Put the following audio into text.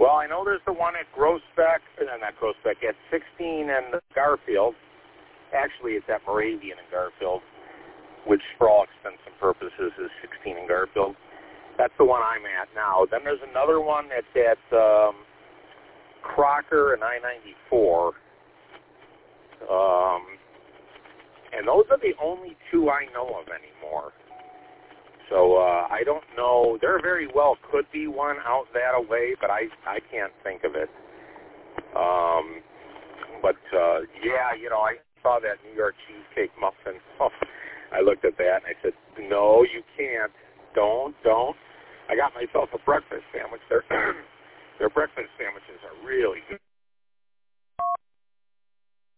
Well, I know there's the one at Groesbeck, not Groesbeck, at 16 and Garfield. Actually, it's at Moravian and Garfield, which for all intents and purposes is 16 and Garfield. That's the one I'm at now. Then there's another one that's at Crocker and I-94. And those are the only two I know of anymore. So I don't know. There very well could be one out that away, but I can't think of it. Yeah, you know, I saw that New York cheesecake muffin. I looked at that and I said, no, you can't. Don't. I got myself a